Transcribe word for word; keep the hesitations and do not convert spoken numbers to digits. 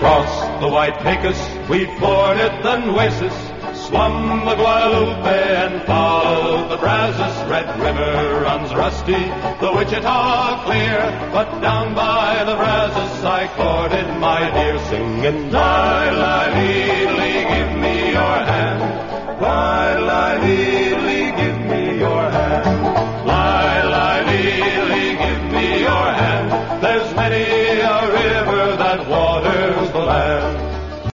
Crossed the White Pecos, we forded the Nueces, swum the Guadalupe and followed the Brazos. Red River runs rusty, the Wichita clear, but down by the Brazos I courted my dear, singing, "Lie, lie, lee, lee, give me your hand. Lie, lie, lee,